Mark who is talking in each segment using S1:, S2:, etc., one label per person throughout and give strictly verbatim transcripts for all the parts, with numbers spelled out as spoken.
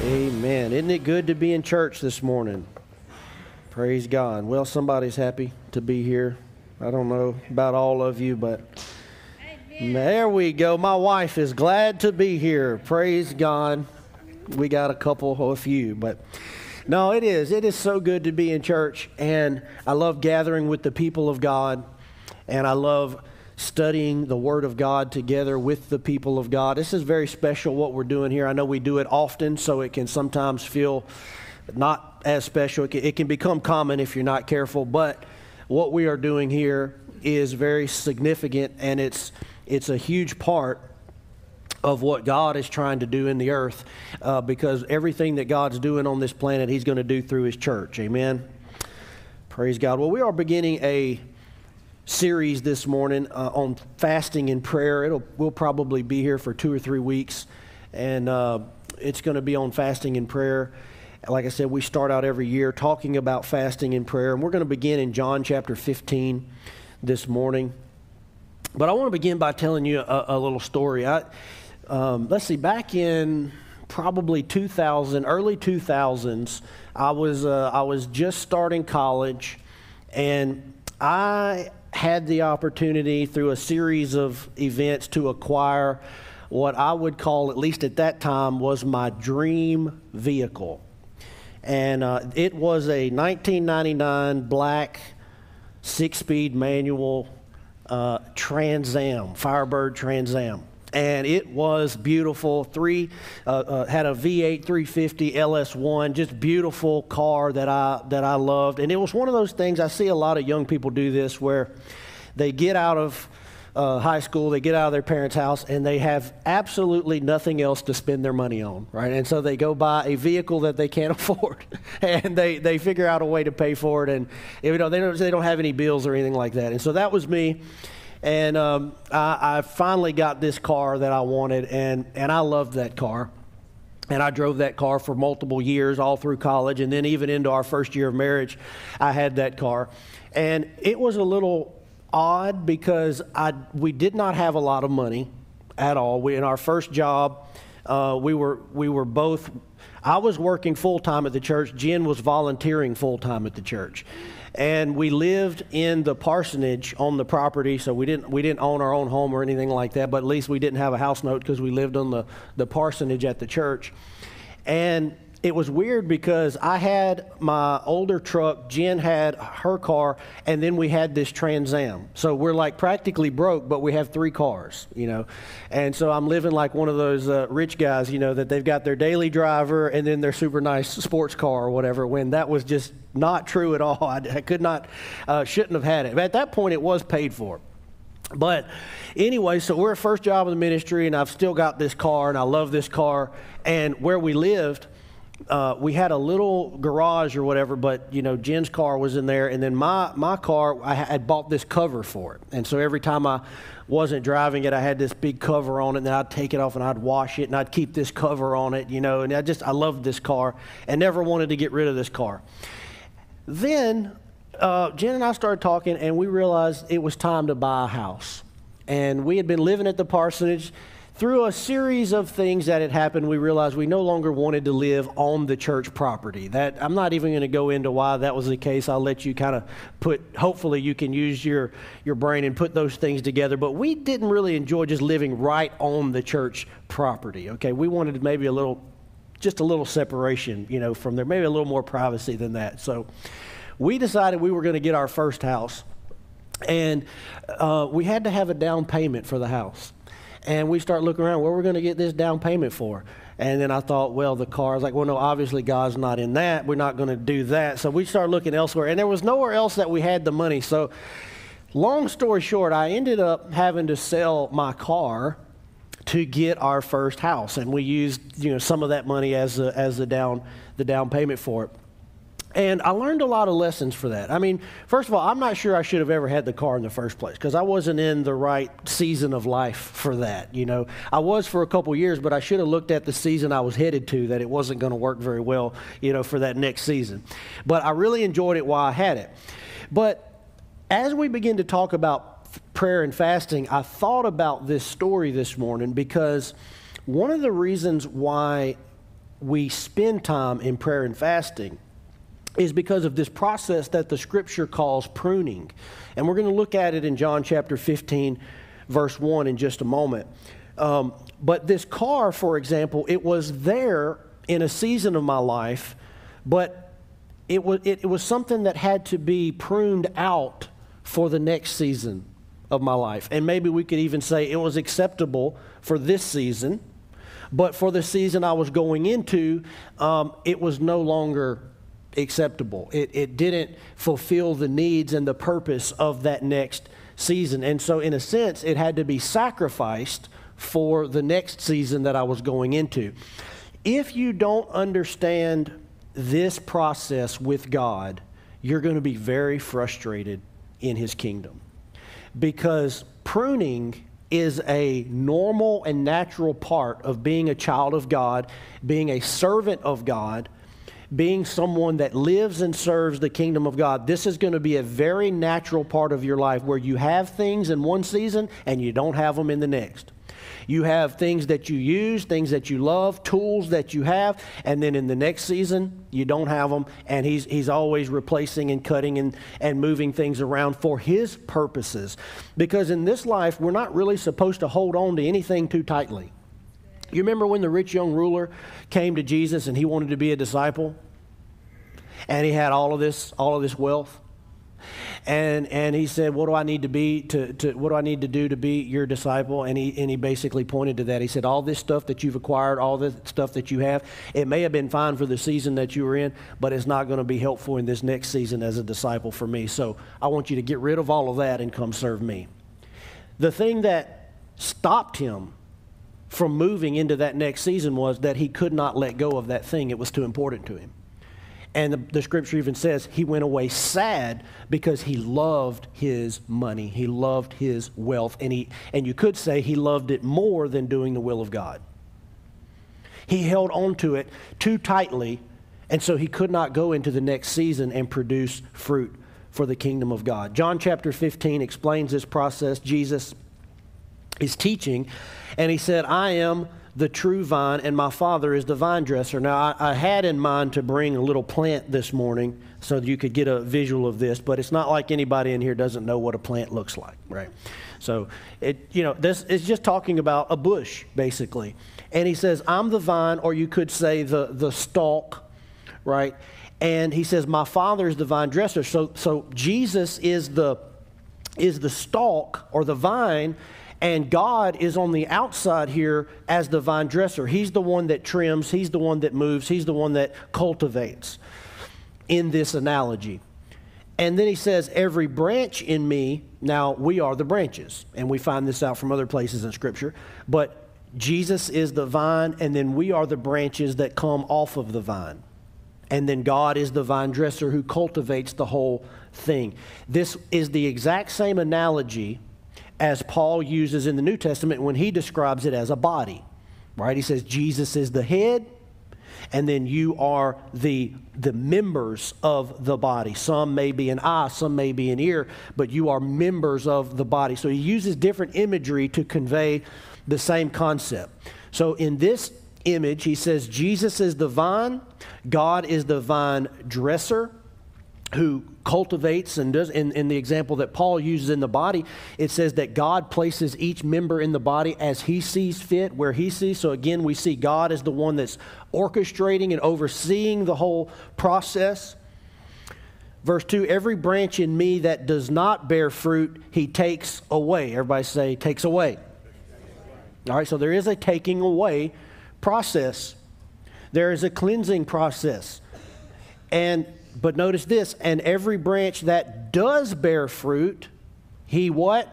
S1: Amen. Isn't it good to be in church this morning? Praise God. Well, somebody's happy to be here. I don't know about all of you, but Amen. There we go. My wife is glad to be here. Praise God. We got a couple, a few, but no, it is. It is so good to be in church, and I love gathering with the people of God, and I love studying the Word of God together with the people of God. This is very special what we're doing here. I know we do it often, so it can sometimes feel not as special. It can, it can become common if you're not careful, but what we are doing here is very significant, and it's it's a huge part of what God is trying to do in the earth, uh, because everything that God's doing on this planet, He's going to do through His church. Amen? Praise God. Well, we are beginning a series this morning uh, on fasting and prayer. It'll we'll probably be here for two or three weeks, and uh, it's going to be on fasting and prayer. Like I said, we start out every year talking about fasting and prayer, and we're going to begin in John chapter fifteen this morning. But I want to begin by telling you a, a little story. I, um, let's see, back in probably two thousand, early two thousands, I was uh, I was just starting college, and I had the opportunity through a series of events to acquire what I would call, at least at that time, was my dream vehicle. And uh, it was a nineteen ninety-nine black six-speed manual uh, Trans Am, Firebird Trans Am. And it was beautiful. Three uh, uh, had a V eight three fifty L S one, just beautiful car that I that I loved. And it was one of those things. I see a lot of young people do this, where they get out of uh, high school, they get out of their parents' house, and they have absolutely nothing else to spend their money on, right? And so they go buy a vehicle that they can't afford, and they they figure out a way to pay for it. And you know they don't they don't have any bills or anything like that. And so that was me. And um, I, I finally got this car that I wanted, and, and I loved that car. And I drove that car for multiple years, all through college, and then even into our first year of marriage, I had that car. And it was a little odd because I we did not have a lot of money at all. We, in our first job, uh, we were we were both. I was working full time at the church. Jen was volunteering full time at the church. And we lived in the parsonage on the property, so we didn't we didn't own our own home or anything like that, but at least we didn't have a house note because we lived on the, the parsonage at the church. And it was weird because I had my older truck, Jen had her car, and then we had this Trans Am. So we're like practically broke, but we have three cars, you know. And so I'm living like one of those uh, rich guys, you know, that they've got their daily driver and then their super nice sports car or whatever, when that was just not true at all. I, I could not, uh, shouldn't have had it. But at that point, it was paid for. But anyway, so we're at first job in the ministry, and I've still got this car, and I love this car. And where we lived, Uh, we had a little garage or whatever, but, you know, Jen's car was in there, and then my, my car, I had bought this cover for it. And so every time I wasn't driving it, I had this big cover on it, and then I'd take it off and I'd wash it, and I'd keep this cover on it, you know, and I just, I loved this car and never wanted to get rid of this car. Then uh, Jen and I started talking, and we realized it was time to buy a house. And we had been living at the parsonage. Through a series of things that had happened, we realized we no longer wanted to live on the church property. That I'm not even going to go into why that was the case. I'll let you kind of put, hopefully you can use your, your brain and put those things together. But we didn't really enjoy just living right on the church property, okay? We wanted maybe a little, just a little separation, you know, from there, maybe a little more privacy than that. So we decided we were going to get our first house, and uh, we had to have a down payment for the house. And we start looking around, where we're going to get this down payment for. And then I thought, well, the car. I was like, well, no, obviously God's not in that. We're not going to do that. So we started looking elsewhere. And there was nowhere else that we had the money. So long story short, I ended up having to sell my car to get our first house. And we used, you know, some of that money as a, as the down, the down payment for it. And I learned a lot of lessons for that. I mean, first of all, I'm not sure I should have ever had the car in the first place because I wasn't in the right season of life for that, you know. I was for a couple years, but I should have looked at the season I was headed to, that it wasn't going to work very well, you know, for that next season. But I really enjoyed it while I had it. But as we begin to talk about prayer and fasting, I thought about this story this morning because one of the reasons why we spend time in prayer and fasting is because of this process that the Scripture calls pruning. And we're going to look at it in John chapter fifteen, verse one in just a moment. Um, but this car, for example, it was there in a season of my life, but it was, it, it was something that had to be pruned out for the next season of my life. And maybe we could even say it was acceptable for this season, but for the season I was going into, um, it was no longer acceptable. It, it didn't fulfill the needs and the purpose of that next season. And so in a sense, it had to be sacrificed for the next season that I was going into. If you don't understand this process with God, you're going to be very frustrated in His kingdom. Because pruning is a normal and natural part of being a child of God, being a servant of God, being someone that lives and serves the kingdom of God. This is going to be a very natural part of your life where you have things in one season and you don't have them in the next. You have things that you use, things that you love, tools that you have, and then in the next season, you don't have them, and he's, he's always replacing and cutting and, and moving things around for His purposes. Because in this life, we're not really supposed to hold on to anything too tightly. You remember when the rich young ruler came to Jesus and he wanted to be a disciple? And he had all of this, all of this wealth. And and he said, what do I need to be to, to what do I need to do to be your disciple? And he and he basically pointed to that. He said, all this stuff that you've acquired, all this stuff that you have, it may have been fine for the season that you were in, but it's not going to be helpful in this next season as a disciple for me. So I want you to get rid of all of that and come serve me. The thing that stopped him from moving into that next season was that he could not let go of that thing. It was too important to him. And the, the Scripture even says he went away sad because he loved his money. He loved his wealth. And, he, and you could say he loved it more than doing the will of God. He held on to it too tightly, and so he could not go into the next season and produce fruit for the kingdom of God. John chapter fifteen explains this process. Jesus is teaching, and he said, I am the true vine, and my Father is the vine dresser. Now, I, I had in mind to bring a little plant this morning so that you could get a visual of this, but it's not like anybody in here doesn't know what a plant looks like, right? So, it you know, this is just talking about a bush, basically. And he says, I'm the vine, or you could say the, the stalk, right? And he says, my Father is the vine dresser. So, so Jesus is the, is the stalk, or the vine, and God is on the outside here as the vine dresser. He's the one that trims. He's the one that moves. He's the one that cultivates in this analogy. And then he says, every branch in me, now we are the branches. And we find this out from other places in Scripture. But Jesus is the vine, and then we are the branches that come off of the vine. And then God is the vine dresser who cultivates the whole thing. This is the exact same analogy as Paul uses in the New Testament when he describes it as a body, right? He says Jesus is the head, and then you are the, the members of the body. Some may be an eye, some may be an ear, but you are members of the body. So he uses different imagery to convey the same concept. So in this image, he says Jesus is the vine, God is the vine dresser, who cultivates and does. In, in the example that Paul uses in the body, it says that God places each member in the body as He sees fit, where He sees. So again, we see God as the one that's orchestrating and overseeing the whole process. Verse two, every branch in me that does not bear fruit, He takes away. Everybody say, takes away. All right, so there is a taking away process. There is a cleansing process. And But notice this, and every branch that does bear fruit, He what?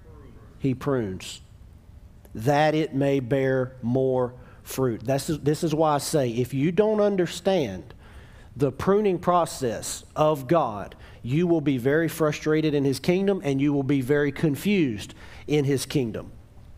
S1: He prunes, that it may bear more fruit. This is, this is why I say, if you don't understand the pruning process of God, you will be very frustrated in His kingdom, and you will be very confused in His kingdom.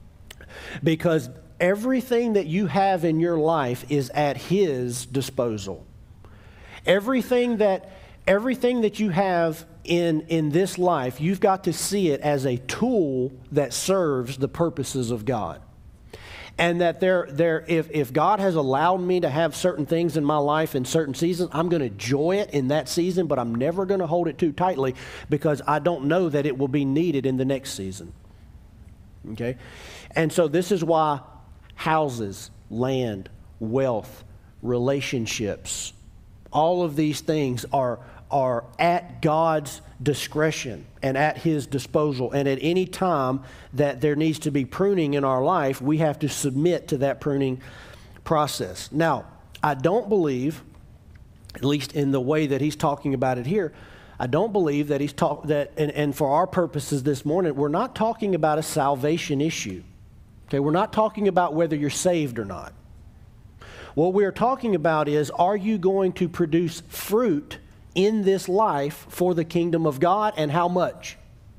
S1: Because everything that you have in your life is at His disposal. Everything that, everything that you have in, in this life, you've got to see it as a tool that serves the purposes of God. And that there, there, if, if God has allowed me to have certain things in my life in certain seasons, I'm going to enjoy it in that season, but I'm never going to hold it too tightly because I don't know that it will be needed in the next season. Okay? And so this is why houses, land, wealth, relationships, all of these things are, are at God's discretion and at His disposal. And at any time that there needs to be pruning in our life, we have to submit to that pruning process. Now, I don't believe, at least in the way that he's talking about it here, I don't believe that he's talk that, and, and for our purposes this morning, we're not talking about a salvation issue. Okay, we're not talking about whether you're saved or not. What we're talking about is, are you going to produce fruit in this life for the kingdom of God, and how much?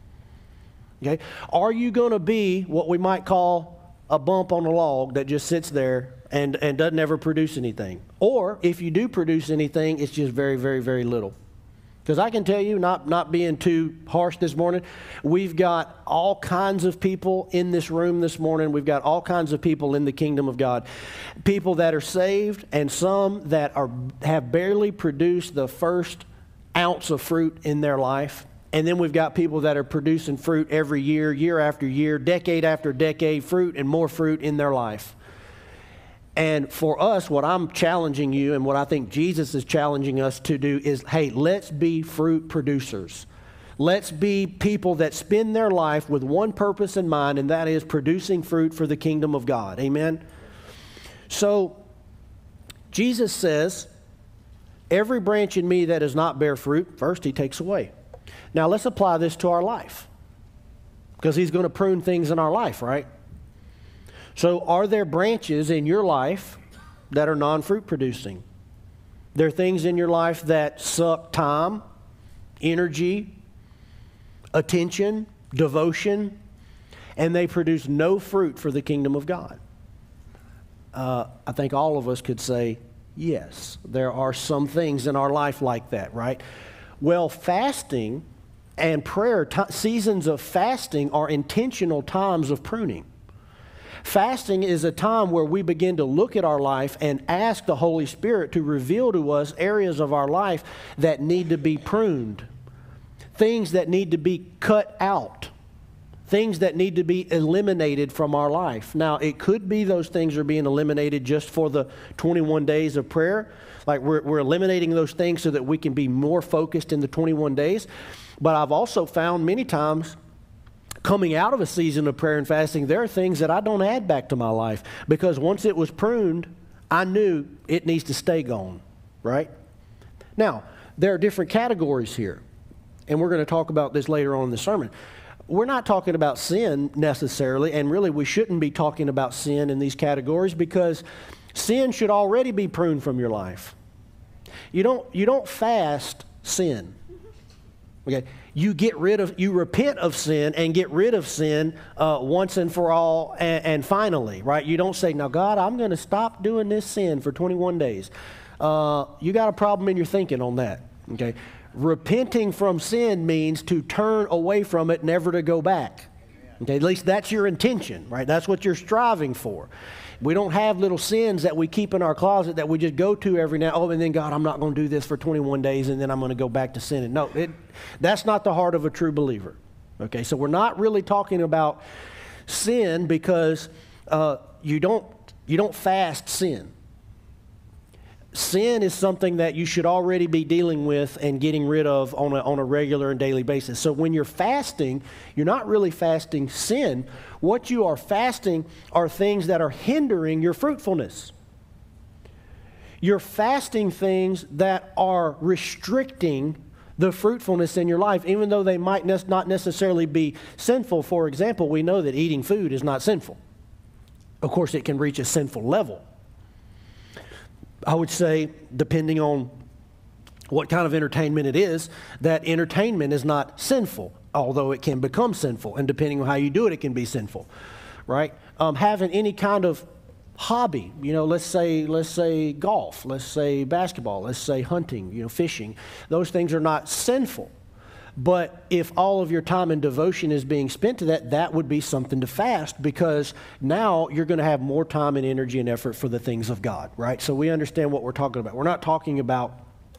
S1: Okay? Are you going to be what we might call a bump on a log that just sits there and, and doesn't ever produce anything? Or if you do produce anything, it's just very, very, very little. Because I can tell you, not, not being too harsh this morning, we've got all kinds of people in this room this morning. We've got all kinds of people in the kingdom of God. People that are saved and some that are have barely produced the first ounce of fruit in their life. And then we've got people that are producing fruit every year, year after year, decade after decade, fruit and more fruit in their life. And for us, what I'm challenging you and what I think Jesus is challenging us to do is, hey, let's be fruit producers. Let's be people that spend their life with one purpose in mind, and that is producing fruit for the kingdom of God. Amen? So, Jesus says, every branch in me that does not bear fruit, first He takes away. Now, let's apply this to our life, because He's going to prune things in our life, right? So are there branches in your life that are non-fruit producing? There are things in your life that suck time, energy, attention, devotion, and they produce no fruit for the kingdom of God. Uh, I think all of us could say, yes, there are some things in our life like that, right? Well, fasting and prayer, t- seasons of fasting are intentional times of pruning. Fasting is a time where we begin to look at our life and ask the Holy Spirit to reveal to us areas of our life that need to be pruned, things that need to be cut out, things that need to be eliminated from our life. Now, it could be those things are being eliminated just for the twenty-one days of prayer. Like we're, we're eliminating those things so that we can be more focused in the twenty-one days. But I've also found many times, coming out of a season of prayer and fasting, there are things that I don't add back to my life because once it was pruned, I knew it needs to stay gone, right? Now, there are different categories here, and we're going to talk about this later on in the sermon. We're not talking about sin necessarily, and really we shouldn't be talking about sin in these categories because sin should already be pruned from your life. You don't, you don't fast sin. Okay, you get rid of, you repent of sin and get rid of sin uh, once and for all and, and finally, right? You don't say, now God, I'm going to stop doing this sin for twenty-one days. Uh, you got a problem in your thinking on that, okay? Repenting from sin means to turn away from it, never to go back. Okay, at least that's your intention, right? That's what you're striving for. We don't have little sins that we keep in our closet that we just go to every now. Oh, and then God, I'm not going to do this for twenty-one days, and then I'm going to go back to sinning. No, it, that's not the heart of a true believer. Okay, so we're not really talking about sin because uh, you don't you don't fast sin. Sin is something that you should already be dealing with and getting rid of on a, on a regular and daily basis. So when you're fasting, you're not really fasting sin. What you are fasting are things that are hindering your fruitfulness. You're fasting things that are restricting the fruitfulness in your life, even though they might ne- not necessarily be sinful. For example, we know that eating food is not sinful. Of course, it can reach a sinful level. I would say, depending on what kind of entertainment it is, that entertainment is not sinful, although it can become sinful. And depending on how you do it, it can be sinful, right? Um, having any kind of hobby, you know, let's say, let's say golf, let's say basketball, let's say hunting, you know, fishing. Those things are not sinful. But if all of your time and devotion is being spent to that, that would be something to fast, because now you're going to have more time and energy and effort for the things of God, right? So we understand what we're talking about. We're not talking about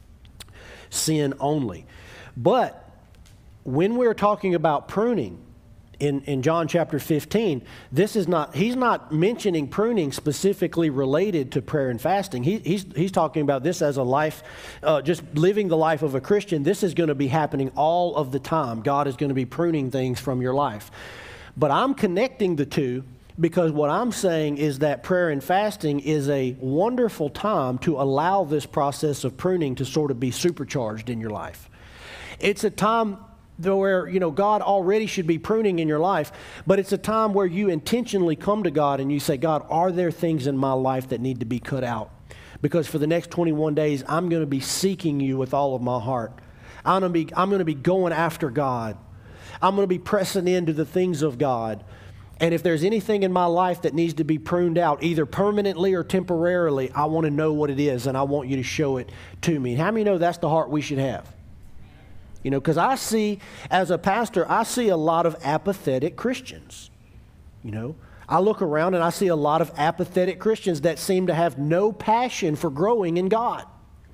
S1: sin only. But when we're talking about pruning, In, in John chapter fifteen, this is not, he's not mentioning pruning specifically related to prayer and fasting. He, he's, he's talking about this as a life, uh, just living the life of a Christian. This is going to be happening all of the time. God is going to be pruning things from your life. But I'm connecting the two because what I'm saying is that prayer and fasting is a wonderful time to allow this process of pruning to sort of be supercharged in your life. It's a time where, you know, God already should be pruning in your life, but it's a time where you intentionally come to God and you say, God, are there things in my life that need to be cut out? Because for the next twenty-one days, I'm going to be seeking you with all of my heart. I'm going to be, I'm going to be going after God. I'm going to be pressing into the things of God. And if there's anything in my life that needs to be pruned out, either permanently or temporarily, I want to know what it is, and I want you to show it to me. How many know that's the heart we should have? You know, because I see, as a pastor, I see a lot of apathetic Christians. You know, I look around and I see a lot of apathetic Christians that seem to have no passion for growing in God.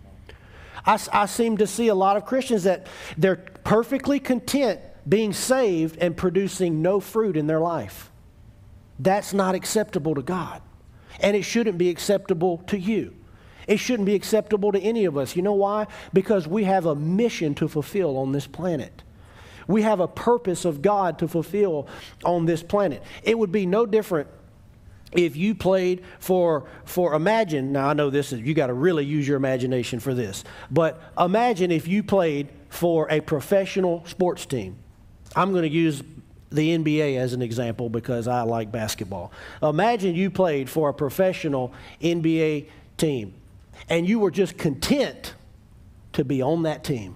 S1: I, I seem to see a lot of Christians that they're perfectly content being saved and producing no fruit in their life. That's not acceptable to God. And it shouldn't be acceptable to you. It shouldn't be acceptable to any of us. You know why? Because we have a mission to fulfill on this planet. We have a purpose of God to fulfill on this planet. It would be no different if you played for, for imagine, now I know this is, you got to really use your imagination for this, but imagine if you played for a professional sports team. I'm going to use the N B A as an example because I like basketball. Imagine you played for a professional N B A team. And you were just content to be on that team.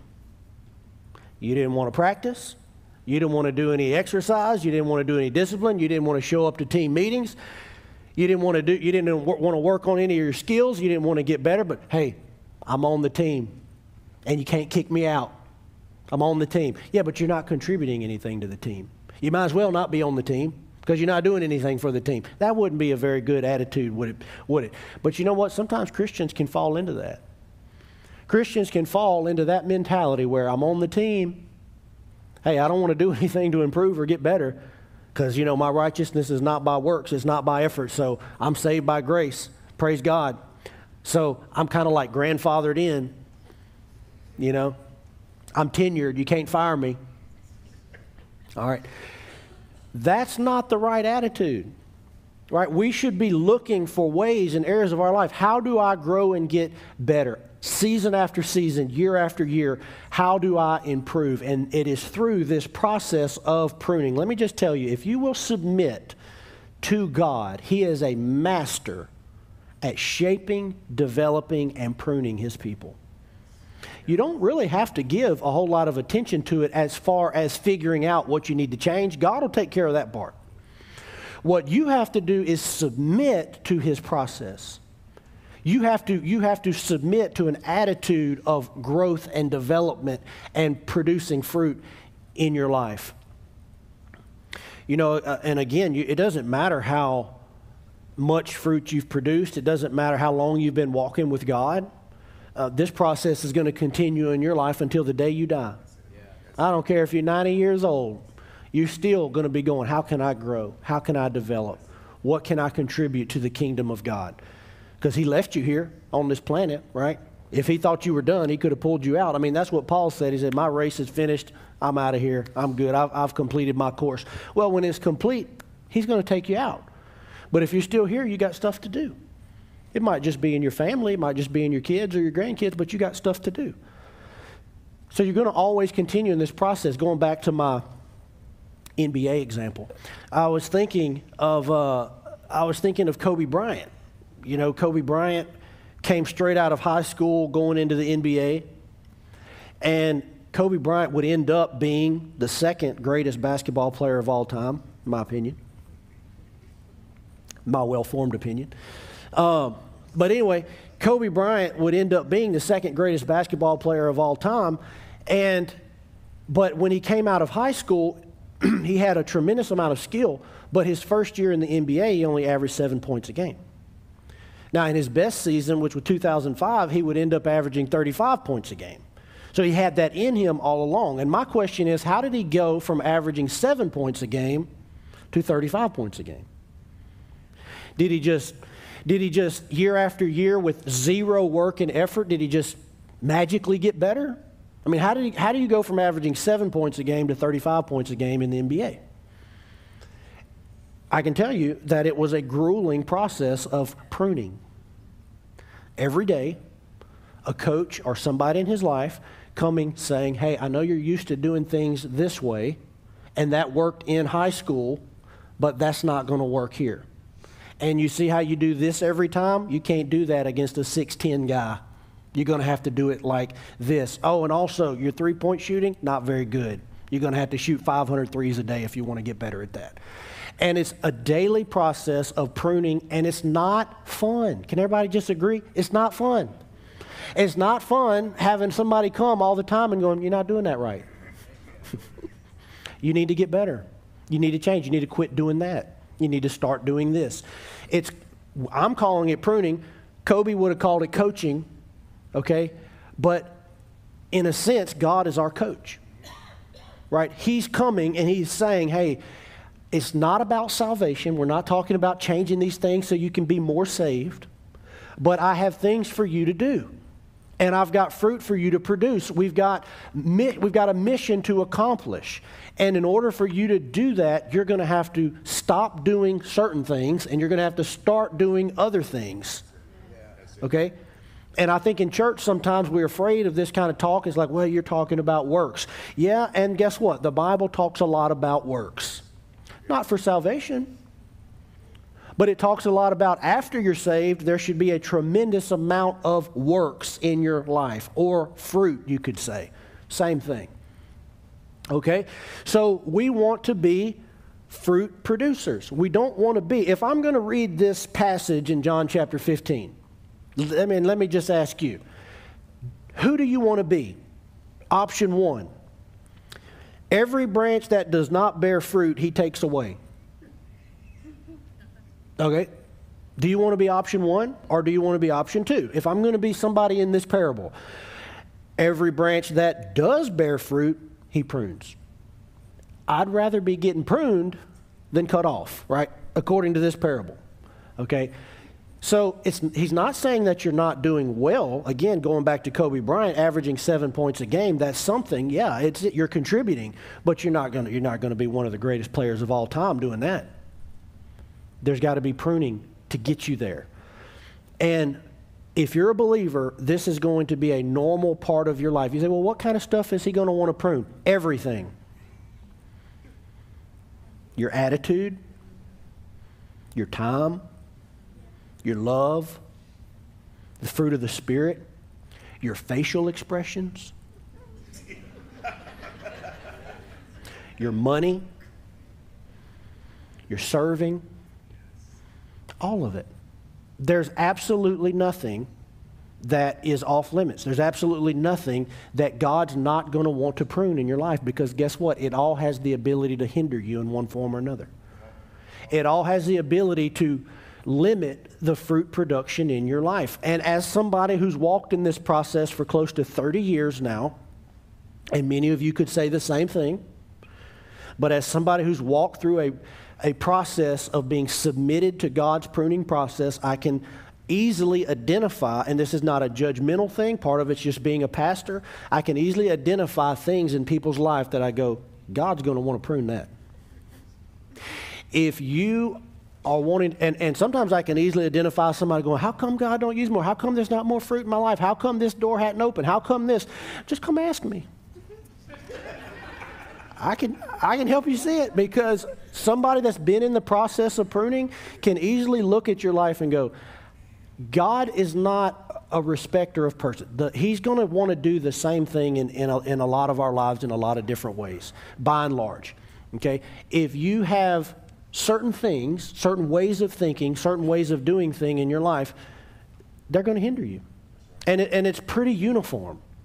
S1: You didn't want to practice. You didn't want to do any exercise. You didn't want to do any discipline. You didn't want to show up to team meetings. You didn't want to do. You didn't want to work on any of your skills. You didn't want to get better. But hey, I'm on the team, and you can't kick me out. I'm on the team. Yeah, but you're not contributing anything to the team. You might as well not be on the team, because you're not doing anything for the team. That wouldn't be a very good attitude, would it? Would it? But you know what? Sometimes Christians can fall into that. Christians can fall into that mentality where I'm on the team. Hey, I don't want to do anything to improve or get better because, you know, my righteousness is not by works. It's not by effort. So I'm saved by grace. Praise God. So I'm kind of like grandfathered in, you know. I'm tenured. You can't fire me. All right. That's not the right attitude, right? We should be looking for ways in areas of our life. How do I grow and get better? Season after season, year after year, how do I improve? And it is through this process of pruning. Let me just tell you, if you will submit to God, He is a master at shaping, developing, and pruning His people. You don't really have to give a whole lot of attention to it as far as figuring out what you need to change. God will take care of that part. What you have to do is submit to His process. You have to, you have to submit to an attitude of growth and development and producing fruit in your life. You know, uh, and again, you, it doesn't matter how much fruit you've produced. It doesn't matter how long you've been walking with God. Uh, this process is going to continue in your life until the day you die. I don't care if you're ninety years old. You're still going to be going, how can I grow? How can I develop? What can I contribute to the kingdom of God? Because He left you here on this planet, right? If He thought you were done, He could have pulled you out. I mean, that's what Paul said. He said, my race is finished. I'm out of here. I'm good. I've, I've completed my course. Well, when it's complete, He's going to take you out. But if you're still here, you got stuff to do. It might just be in your family. It might just be in your kids or your grandkids, but you got stuff to do. So you're going to always continue in this process. Going back to my N B A example, I was thinking of uh, I was thinking of Kobe Bryant. You know, Kobe Bryant came straight out of high school going into the N B A, and Kobe Bryant would end up being the second greatest basketball player of all time, in my opinion, my well-formed opinion. Um, but anyway, Kobe Bryant would end up being the second greatest basketball player of all time, and But when he came out of high school, he had a tremendous amount of skill, but his first year in the N B A, he only averaged seven points a game. Now, in his best season, which was two thousand five, he would end up averaging thirty-five points a game. So he had that in him all along. And my question is, how did he go from averaging seven points a game to thirty-five points a game? Did he just, did he just year after year with zero work and effort, did he just magically get better? I mean, how did he, how do you go from averaging seven points a game to thirty-five points a game in the N B A? I can tell you that it was a grueling process of pruning. Every day, a coach or somebody in his life coming saying, hey, I know you're used to doing things this way, and that worked in high school, but that's not going to work here. And you see how you do this every time? You can't do that against a six ten guy. You're going to have to do it like this. Oh, and also, your three-point shooting, not very good. You're going to have to shoot five hundred threes a day if you want to get better at that. And it's a daily process of pruning, and it's not fun. Can everybody just agree? It's not fun. It's not fun having somebody come all the time and going, you're not doing that right. You need to get better. You need to change. You need to quit doing that. You need to start doing this. It's, I'm calling it pruning. Kobe would have called it coaching, okay? But in a sense, God is our coach, right? He's coming and he's saying, hey, it's not about salvation. We're not talking about changing these things so you can be more saved. But I have things for you to do. And I've got fruit for you to produce. We've got, we've got a mission to accomplish. And in order for you to do that, you're going to have to stop doing certain things, and you're going to have to start doing other things. Okay? And I think in church sometimes we're afraid of this kind of talk. It's like, well, you're talking about works. Yeah, and guess what? The Bible talks a lot about works. Not for salvation. But it talks a lot about after you're saved, there should be a tremendous amount of works in your life, or fruit, you could say. Same thing. Okay? So we want to be fruit producers. We don't want to be, if I'm going to read this passage in John chapter fifteen, I mean, let me just ask you, who do you want to be? Option one, every branch that does not bear fruit, he takes away. Okay, do you want to be option one, or do you want to be option two? If I'm going to be somebody in this parable, every branch that does bear fruit, he prunes. I'd rather be getting pruned than cut off, right? According to this parable, okay? So it's, he's not saying that you're not doing well. Again, going back to Kobe Bryant, averaging seven points a game, that's something. Yeah, it's you're contributing, but you're not going to you're not going to be one of the greatest players of all time doing that. There's got to be pruning to get you there. And if you're a believer, this is going to be a normal part of your life. You say, well, what kind of stuff is he going to want to prune? Everything. Your attitude, your time, your love, the fruit of the Spirit, your facial expressions, your money, your serving. All of it. There's absolutely nothing that is off limits. There's absolutely nothing that God's not going to want to prune in your life, because guess what? It all has the ability to hinder you in one form or another. It all has the ability to limit the fruit production in your life. And as somebody who's walked in this process for close to thirty years now, and many of you could say the same thing, but as somebody who's walked through a a process of being submitted to God's pruning process, I can easily identify, and this is not a judgmental thing, part of it's just being a pastor, I can easily identify things in people's life that I go, God's going to want to prune that. If you are wanting, and, and sometimes I can easily identify somebody going, how come God don't use more? How come there's not more fruit in my life? How come this door hadn't opened? How come this? Just come ask me. I can, I can help you see it, because somebody that's been in the process of pruning can easily look at your life and go, God is not a respecter of person. The, he's going to want to do the same thing in, in, a, in a lot of our lives in a lot of different ways, by and large. Okay? If you have certain things, certain ways of thinking, certain ways of doing things in your life, they're going to hinder you. And, it, and it's pretty uniform.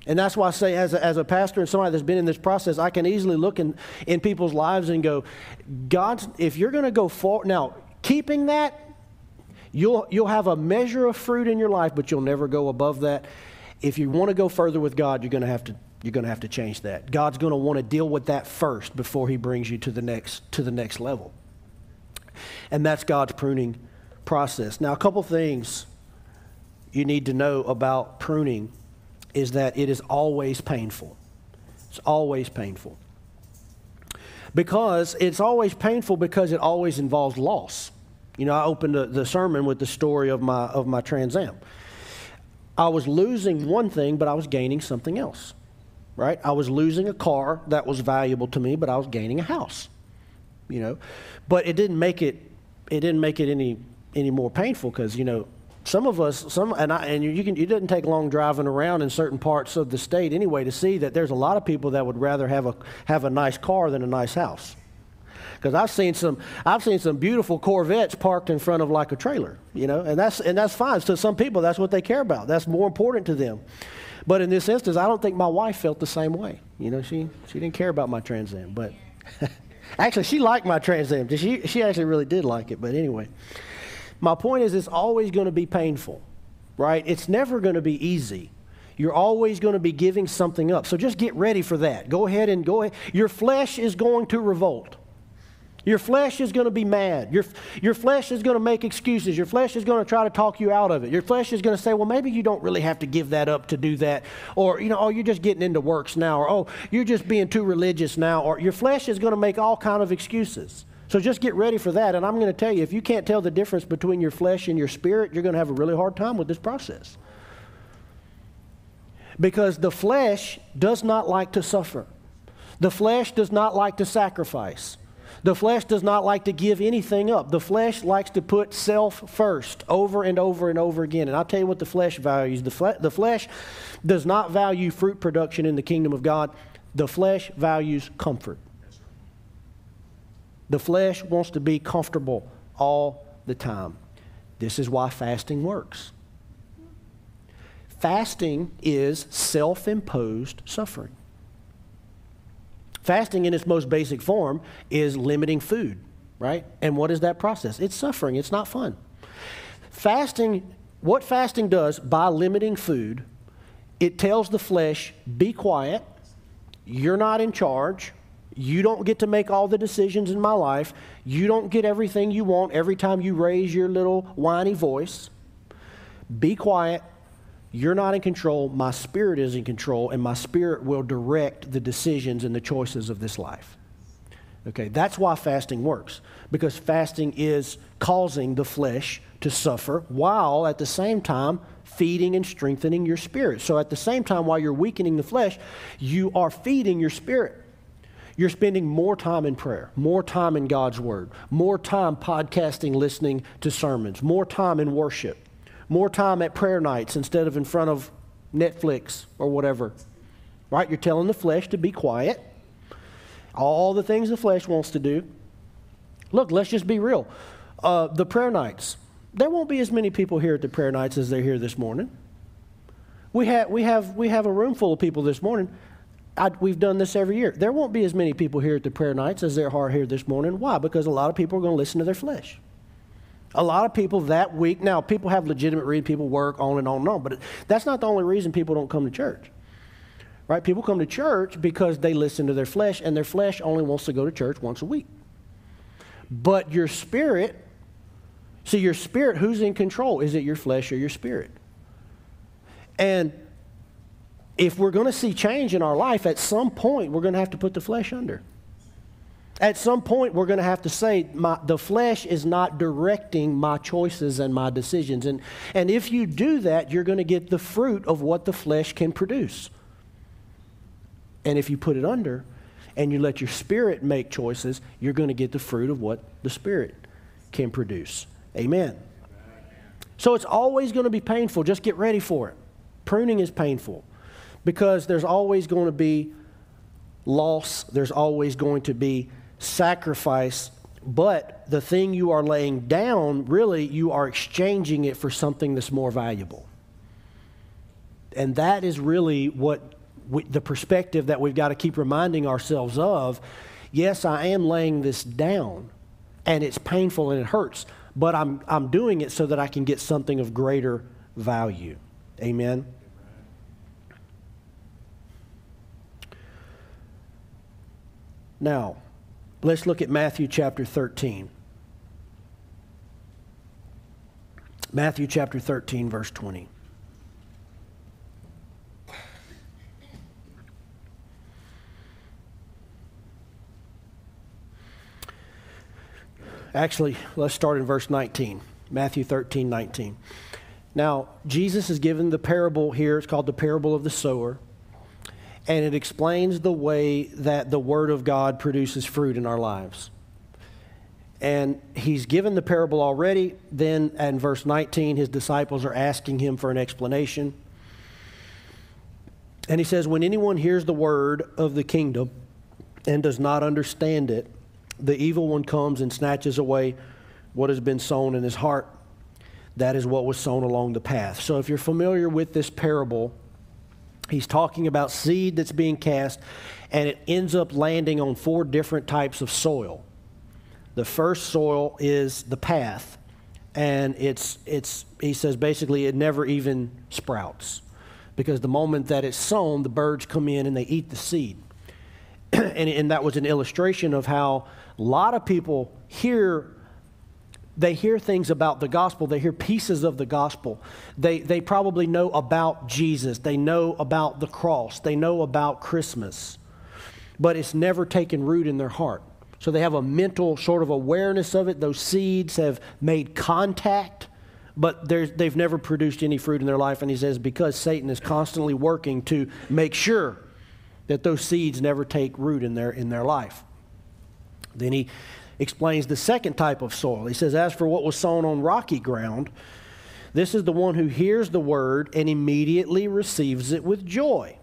S1: And that's why I say as a, as a pastor and somebody that's been in this process, I can easily look in, in people's lives and go, God, if you're going to go forward, now keeping that, you'll, you'll have a measure of fruit in your life, but you'll never go above that. If you want to go further with God, you're going to have to you're going to have to change that. God's going to want to deal with that first before he brings you to the next to the next level. And that's God's pruning process. Now, a couple things you need to know about pruning is that it is always painful. It's always painful. Because it's always painful because it always involves loss. You know, I opened the, the sermon with the story of my of my Trans Am. I was losing one thing, but I was gaining something else, right? I was losing a car that was valuable to me, but I was gaining a house, you know. But it didn't make it, it didn't make it any any more painful because, you know, some of us, some and I and you can, it didn't take long driving around in certain parts of the state anyway to see that there's a lot of people that would rather have a have a nice car than a nice house. Because I've seen some, I've seen some beautiful Corvettes parked in front of like a trailer, you know, and that's and that's fine. To some people, that's what they care about. That's more important to them. But in this instance, I don't think my wife felt the same way. You know, she she didn't care about my Trans Am, but actually, she liked my Trans Am. She she actually really did like it. But anyway, my point is, it's always going to be painful, right? It's never going to be easy. You're always going to be giving something up. So just get ready for that. Go ahead and go ahead. Your flesh is going to revolt. Your flesh is going to be mad. Your, your flesh is going to make excuses. Your flesh is going to try to talk you out of it. Your flesh is going to say, well, maybe you don't really have to give that up to do that. Or, you know, oh, you're just getting into works now. Or, oh, you're just being too religious now. Or your flesh is going to make all kind of excuses. So just get ready for that. And I'm going to tell you, if you can't tell the difference between your flesh and your spirit, you're going to have a really hard time with this process. Because the flesh does not like to suffer. The flesh does not like to sacrifice. The flesh does not like to give anything up. The flesh likes to put self first over and over and over again. And I'll tell you what the flesh values. The, fle- the flesh does not value fruit production in the kingdom of God. The flesh values comfort. The flesh wants to be comfortable all the time. This is why fasting works. Fasting is self-imposed suffering. Fasting in its most basic form is limiting food, right? And what is that process? It's suffering. It's not fun. Fasting, what fasting does by limiting food, it tells the flesh, be quiet. You're not in charge. You don't get to make all the decisions in my life. You don't get everything you want every time you raise your little whiny voice. Be quiet. You're not in control. My spirit is in control, and my spirit will direct the decisions and the choices of this life. Okay, that's why fasting works, because fasting is causing the flesh to suffer while at the same time feeding and strengthening your spirit. So at the same time, while you're weakening the flesh, you are feeding your spirit. You're spending more time in prayer, more time in God's Word, more time podcasting, listening to sermons, more time in worship, more time at prayer nights instead of in front of Netflix or whatever. Right? You're telling the flesh to be quiet. All the things the flesh wants to do. Look, let's just be real. Uh, the prayer nights. There won't be as many people here at the prayer nights as they're here this morning. We have, we have, we have a room full of people this morning. I, we've done this every year. There won't be as many people here at the prayer nights as there are here this morning. Why? Because a lot of people are going to listen to their flesh. A lot of people that week, now people have legitimate reason, people work on and on and on, but that's not the only reason people don't come to church. Right? People come to church because they listen to their flesh, and their flesh only wants to go to church once a week. But your spirit, see your spirit, who's in control? Is it your flesh or your spirit? And if we're going to see change in our life, at some point we're going to have to put the flesh under. At some point, we're going to have to say, my, the flesh is not directing my choices and my decisions. And, and if you do that, you're going to get the fruit of what the flesh can produce. And if you put it under and you let your spirit make choices, you're going to get the fruit of what the spirit can produce. Amen. So it's always going to be painful. Just get ready for it. Pruning is painful because there's always going to be loss. There's always going to be sacrifice, but the thing you are laying down, really, you are exchanging it for something that's more valuable. And that is really what we, the perspective that we've got to keep reminding ourselves of. Yes, I am laying this down, and it's painful and it hurts, but I'm, I'm doing it so that I can get something of greater value. Amen? Now, let's look at Matthew chapter thirteen. Matthew chapter thirteen, verse twenty. Actually, let's start in verse nineteen. Matthew thirteen, nineteen. Now, Jesus is given the parable here. It's called the parable of the sower. And it explains the way that the Word of God produces fruit in our lives. And he's given the parable already. Then in verse nineteen, his disciples are asking him for an explanation. And he says, when anyone hears the word of the kingdom and does not understand it, the evil one comes and snatches away what has been sown in his heart. That is what was sown along the path. So if you're familiar with this parable, he's talking about seed that's being cast, and it ends up landing on four different types of soil. The first soil is the path, and it's it's he says basically it never even sprouts, because the moment that it's sown, the birds come in and they eat the seed. and, and that was an illustration of how a lot of people hear They hear things about the gospel. They hear pieces of the gospel. They, they probably know about Jesus. They know about the cross. They know about Christmas. But it's never taken root in their heart. So they have a mental sort of awareness of it. Those seeds have made contact, but they've never produced any fruit in their life. And he says because Satan is constantly working to make sure that those seeds never take root in their, in their life. Then he explains the second type of soil. He says, as for what was sown on rocky ground, this is the one who hears the word and immediately receives it with joy.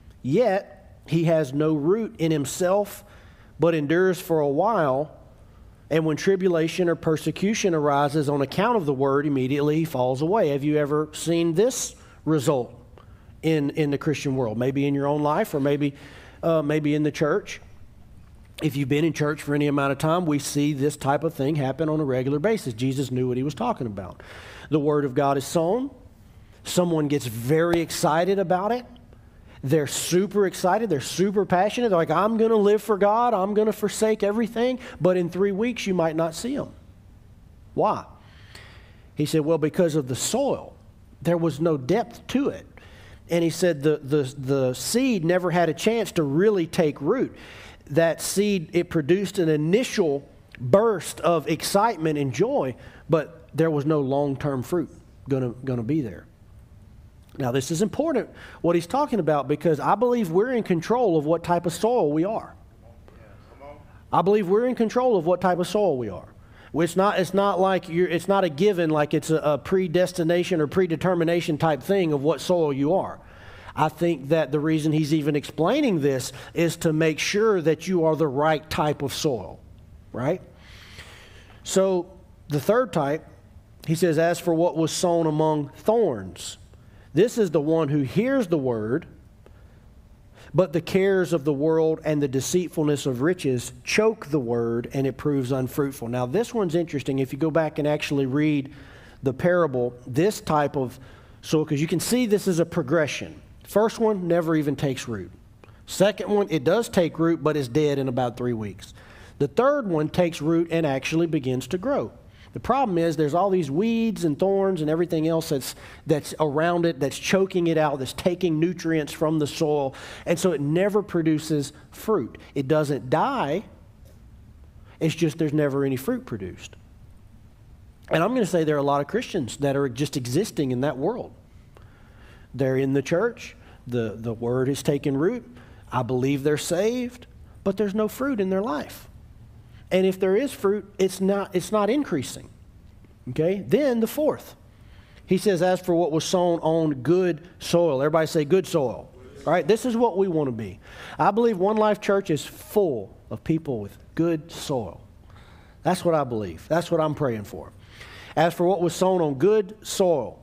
S1: Yet he has no root in himself, but endures for a while. And when tribulation or persecution arises on account of the word, immediately he falls away. Have you ever seen this result in, in the Christian world? Maybe in your own life, or maybe, uh, maybe in the church. If you've been in church for any amount of time, we see this type of thing happen on a regular basis. Jesus knew what he was talking about. The word of God is sown. Someone gets very excited about it. They're super excited. They're super passionate. They're like, I'm going to live for God. I'm going to forsake everything. But in three weeks, you might not see them. Why? He said, well, because of the soil. There was no depth to it. And he said the, the, the seed never had a chance to really take root. That seed, it produced an initial burst of excitement and joy, but there was no long-term fruit going to going to be there. Now, this is important, what he's talking about, because I believe we're in control of what type of soil we are. I believe we're in control of what type of soil we are. It's not, it's not like you're, it's not a given, like it's a, a predestination or predetermination type thing of what soil you are. I think that the reason he's even explaining this is to make sure that you are the right type of soil, right? So the third type, he says, as for what was sown among thorns, this is the one who hears the word, but the cares of the world and the deceitfulness of riches choke the word, and it proves unfruitful. Now, this one's interesting. If you go back and actually read the parable, this type of soil, because you can see this is a progression. First one never even takes root. Second one, it does take root, but it's dead in about three weeks. The third one takes root and actually begins to grow. The problem is there's all these weeds and thorns and everything else that's, that's around it, that's choking it out, that's taking nutrients from the soil, and so it never produces fruit. It doesn't die. It's just there's never any fruit produced. And I'm going to say there are a lot of Christians that are just existing in that world. They're in the church. The, the word has taken root. I believe they're saved, but there's no fruit in their life. And if there is fruit, it's not, it's not increasing. Okay? Then the fourth. He says, as for what was sown on good soil. Everybody say good soil. All right? This is what we want to be. I believe One Life Church is full of people with good soil. That's what I believe. That's what I'm praying for. As for what was sown on good soil,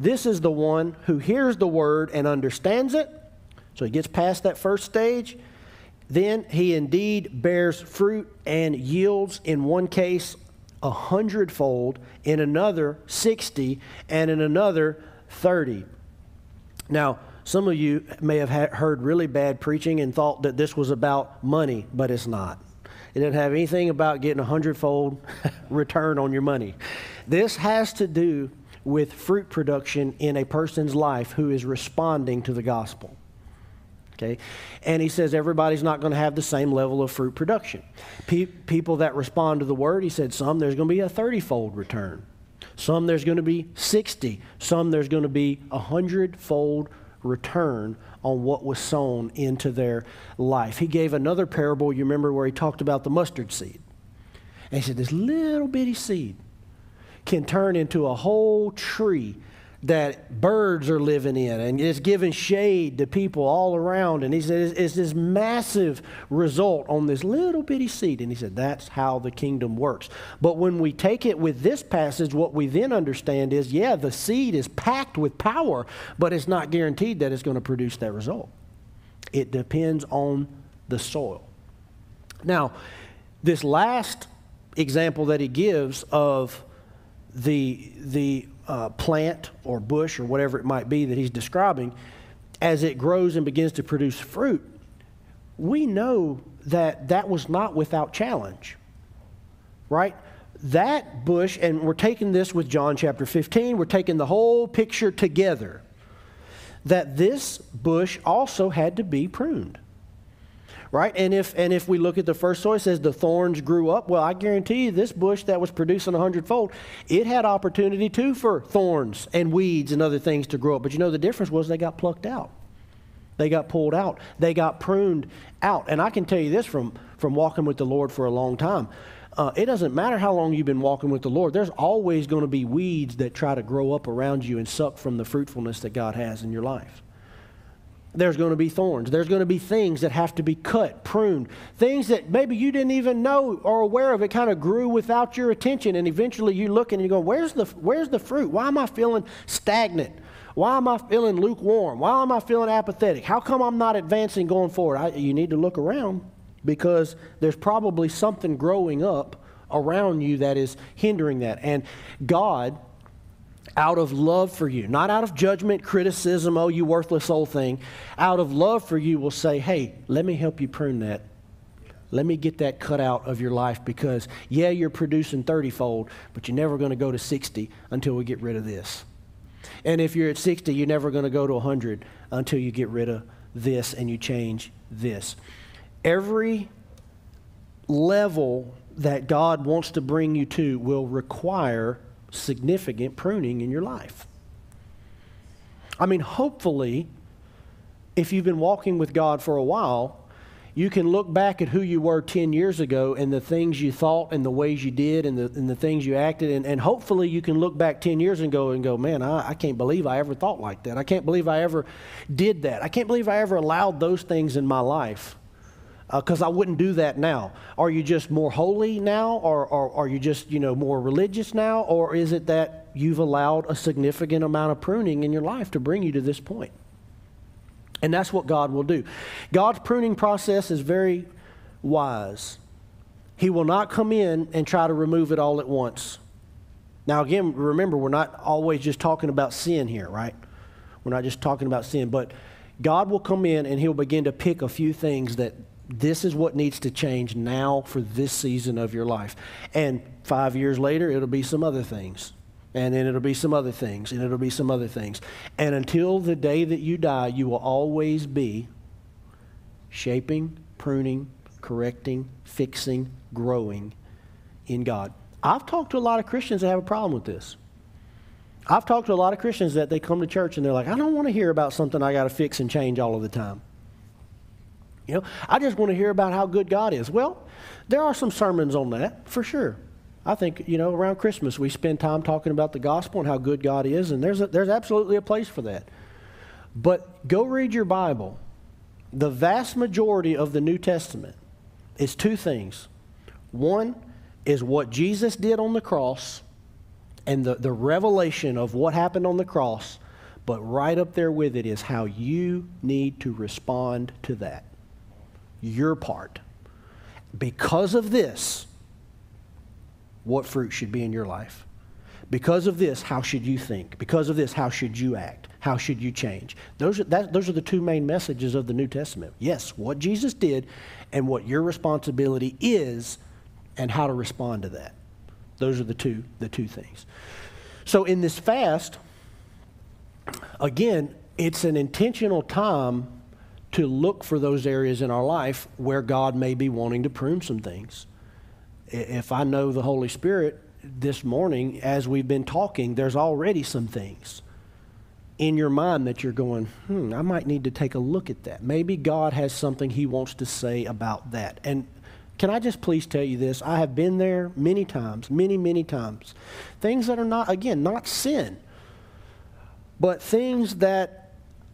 S1: This is the one who hears the word and understands it. So he gets past that first stage. Then he indeed bears fruit and yields, in one case, a hundredfold, in another, sixty, and in another, thirty. Now, some of you may have ha- heard really bad preaching and thought that this was about money, but it's not. It doesn't have anything about getting a hundredfold return on your money. This has to do with fruit production in a person's life who is responding to the gospel. Okay? And he says everybody's not going to have the same level of fruit production. Pe- people that respond to the word, he said some there's going to be a thirty-fold return. Some there's going to be sixty. Some there's going to be a hundred-fold return on what was sown into their life. He gave another parable, you remember, where he talked about the mustard seed. And he said this little bitty seed can turn into a whole tree that birds are living in, and it's giving shade to people all around. And he said it's, it's this massive result on this little bitty seed. And he said that's how the kingdom works. But when we take it with this passage, what we then understand is, yeah, the seed is packed with power, but it's not guaranteed that it's going to produce that result. It depends on the soil. Now, this last example that he gives of the the uh, plant or bush or whatever it might be that he's describing, as it grows and begins to produce fruit, we know that that was not without challenge, right? That bush, and we're taking this with John chapter fifteen, we're taking the whole picture together, that this bush also had to be pruned. Right? And if and if we look at the first soil, it says the thorns grew up. Well, I guarantee you this bush that was producing a hundredfold, it had opportunity too for thorns and weeds and other things to grow up. But you know the difference was they got plucked out. They got pulled out. They got pruned out. And I can tell you this from, from walking with the Lord for a long time. Uh, it doesn't matter how long you've been walking with the Lord. There's always going to be weeds that try to grow up around you and suck from the fruitfulness that God has in your life. There's going to be thorns. There's going to be things that have to be cut, pruned. Things that maybe you didn't even know or aware of. It kind of grew without your attention. And eventually you look and you go, where's the, where's the fruit? Why am I feeling stagnant? Why am I feeling lukewarm? Why am I feeling apathetic? How come I'm not advancing going forward? I, you need to look around, because there's probably something growing up around you that is hindering that. And God, out of love for you, not out of judgment, criticism, oh, you worthless old thing, out of love for you will say, hey, let me help you prune that. Let me get that cut out of your life, because, yeah, you're producing thirty-fold, but you're never going to go to sixty until we get rid of this. And if you're at sixty, you're never going to go to one hundred until you get rid of this and you change this. Every level that God wants to bring you to will require significant pruning in your life. I mean, hopefully, if you've been walking with God for a while, you can look back at who you were ten years ago and the things you thought and the ways you did and the, and the things you acted. And, and hopefully you can look back ten years ago and go, man, I, I can't believe I ever thought like that. I can't believe I ever did that. I can't believe I ever allowed those things in my life, because uh, I wouldn't do that now. Are you just more holy now, or, or are you just, you know, more religious now? Or is it that you've allowed a significant amount of pruning in your life to bring you to this point? And that's what God will do. God's pruning process is very wise. He will not come in and try to remove it all at once. Now, again, remember, we're not always just talking about sin here, right? We're not just talking about sin. But God will come in and He'll begin to pick a few things that this is what needs to change now for this season of your life. And five years later, it'll be some other things. And then it'll be some other things, and it'll be some other things. And until the day that you die, you will always be shaping, pruning, correcting, fixing, growing in God. I've talked to a lot of Christians that have a problem with this. I've talked to a lot of Christians that they come to church and they're like, I don't want to hear about something I got to fix and change all of the time. You know, I just want to hear about how good God is. Well, there are some sermons on that, for sure. I think, you know, around Christmas we spend time talking about the gospel and how good God is, and there's a, there's absolutely a place for that. But go read your Bible. The vast majority of the New Testament is two things. One is what Jesus did on the cross, and the, the revelation of what happened on the cross, but right up there with it is how you need to respond to that. Your part. Because of this, what fruit should be in your life? Because of this, how should you think? Because of this, how should you act? How should you change? Those are, that, those are the two main messages of the New Testament. Yes, what Jesus did and what your responsibility is and how to respond to that. Those are the two, the two things. So in this fast, again, it's an intentional time to look for those areas in our life where God may be wanting to prune some things. If I know the Holy Spirit, this morning, as we've been talking, there's already some things in your mind that you're going, hmm, I might need to take a look at that. Maybe God has something he wants to say about that. And can I just please tell you this? I have been there many times, many, many times. Things that are not, again, not sin, but things that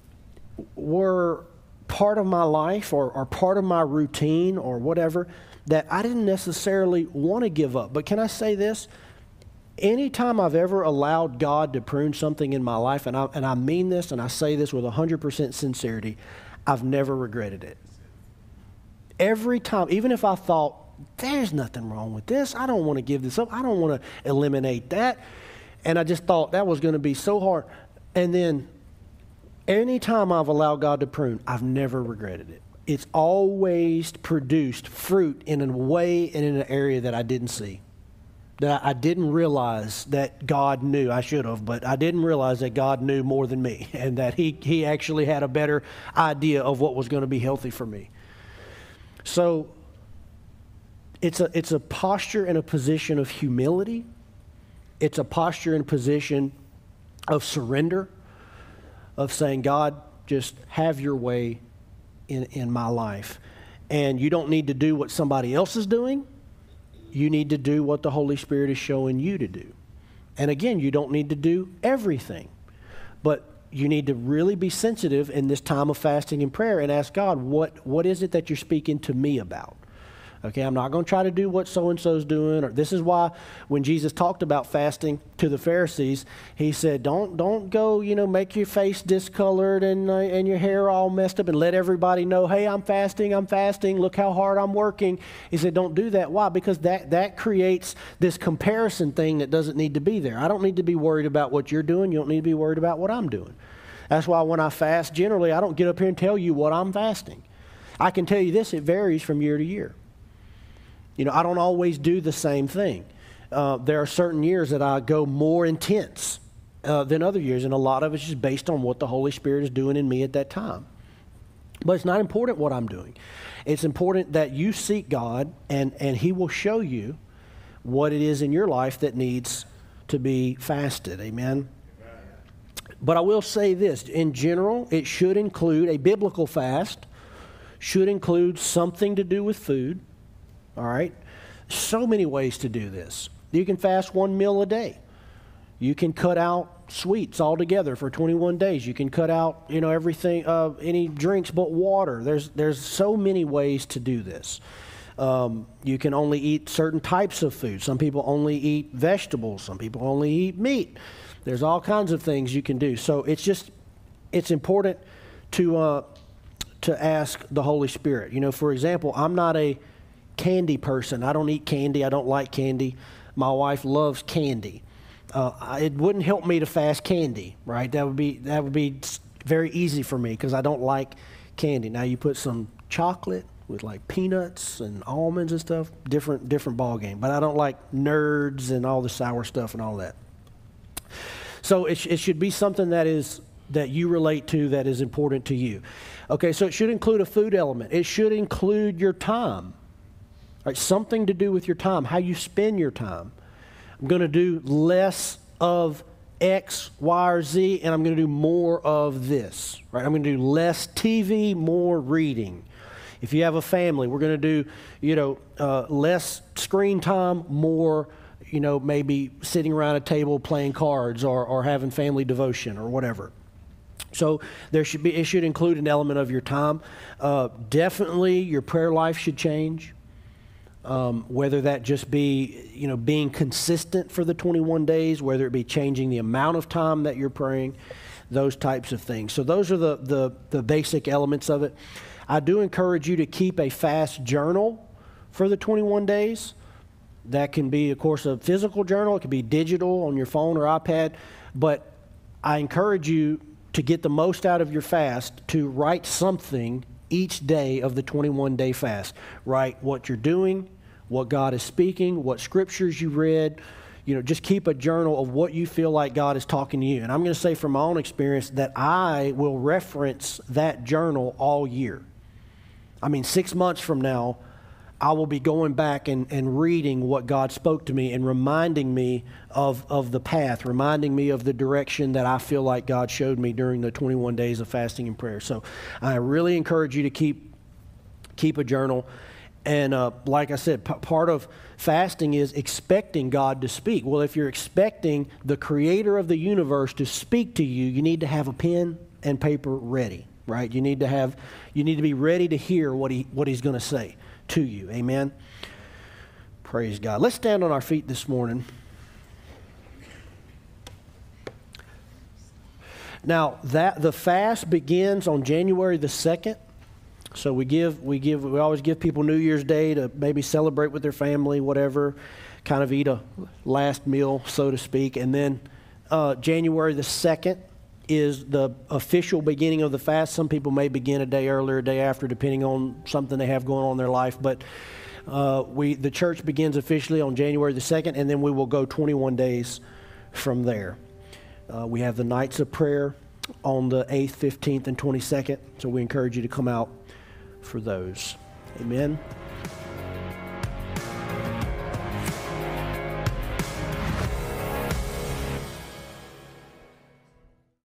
S1: were part of my life or, or part of my routine or whatever that I didn't necessarily want to give up. But can I say this? Anytime I've ever allowed God to prune something in my life, and I, and I mean this and I say this with one hundred percent sincerity, I've never regretted it. Every time, even if I thought, there's nothing wrong with this, I don't want to give this up, I don't want to eliminate that, and I just thought that was going to be so hard. And then anytime I've allowed God to prune, I've never regretted it. It's always produced fruit in a way and in an area that I didn't see. That I didn't realize that God knew. I should have, but I didn't realize that God knew more than me and that he, he actually had a better idea of what was going to be healthy for me. So it's a, it's a posture and a position of humility. It's a posture and position of surrender, of saying, God, just have your way in, in my life. And you don't need to do what somebody else is doing. You need to do what the Holy Spirit is showing you to do. And again, you don't need to do everything. But you need to really be sensitive in this time of fasting and prayer and ask God, what, what is it that you're speaking to me about? Okay, I'm not going to try to do what so-and-so's doing. Or this is why when Jesus talked about fasting to the Pharisees, he said, don't don't go, you know, make your face discolored and, uh, and your hair all messed up and let everybody know, hey, I'm fasting, I'm fasting, look how hard I'm working. He said, don't do that. Why? Because that, that creates this comparison thing that doesn't need to be there. I don't need to be worried about what you're doing. You don't need to be worried about what I'm doing. That's why when I fast, generally, I don't get up here and tell you what I'm fasting. I can tell you this, it varies from year to year. You know, I don't always do the same thing. Uh, there are certain years that I go more intense uh, than other years, and a lot of it's just based on what the Holy Spirit is doing in me at that time. But it's not important what I'm doing. It's important that you seek God, and, and He will show you what it is in your life that needs to be fasted. Amen? But I will say this, in general, it should include, a biblical fast should include something to do with food. All right? So many ways to do this. You can fast one meal a day. You can cut out sweets altogether for twenty-one days. You can cut out, you know, everything, uh, any drinks but water. There's, there's so many ways to do this. Um, you can only eat certain types of food. Some people only eat vegetables. Some people only eat meat. There's all kinds of things you can do. So it's just, it's important to, uh, to ask the Holy Spirit. You know, for example, I'm not a candy person. I don't eat candy. I don't like candy. My wife loves candy. Uh, it wouldn't help me to fast candy, right? That would be that would be very easy for me because I don't like candy. Now you put some chocolate with like peanuts and almonds and stuff, different different ball game. But I don't like nerds and all the sour stuff and all that. So it, sh- it should be something that is that you relate to, that is important to you. Okay, so it should include a food element. It should include your time. Right, something to do with your time, how you spend your time. I'm going to do less of X, Y, or Z, and I'm going to do more of this. Right? I'm going to do less T V, more reading. If you have a family, we're going to do, you know, uh, less screen time, more, you know, maybe sitting around a table playing cards or, or having family devotion or whatever. So there should be, it should include an element of your time. Uh, definitely your prayer life should change. Um, whether that just be, you know, being consistent for the twenty-one days, whether it be changing the amount of time that you're praying, those types of things. So those are the, the, the basic elements of it. I do encourage you to keep a fast journal for the twenty-one days. That can be, of course, a physical journal. It can be digital on your phone or iPad. But I encourage you to get the most out of your fast, to write something each day of the twenty-one day fast. Write what you're doing, what God is speaking, what scriptures you read. You know, just keep a journal of what you feel like God is talking to you. And I'm going to say from my own experience that I will reference that journal all year. I mean, six months from now, I will be going back and, and reading what God spoke to me and reminding me of, of the path, reminding me of the direction that I feel like God showed me during the twenty-one days of fasting and prayer. So I really encourage you to keep, keep a journal. And uh, like I said, p- part of fasting is expecting God to speak. Well, if you're expecting the creator of the universe to speak to you, you need to have a pen and paper ready, right? You need to have, you need to be ready to hear what he, what he's going to say to you. Amen. Praise God. Let's stand on our feet this morning. Now, that the fast begins on January the second. So we give, we give, we always give people New Year's Day to maybe celebrate with their family, whatever, kind of eat a last meal, so to speak. And then uh, January the second is the official beginning of the fast. Some people may begin a day earlier, a day after, depending on something they have going on in their life. But uh, we, the church begins officially on January the second, and then we will go twenty-one days from there. Uh, we have the nights of prayer on the eighth, fifteenth, and twenty-second. So we encourage you to come out for those. Amen.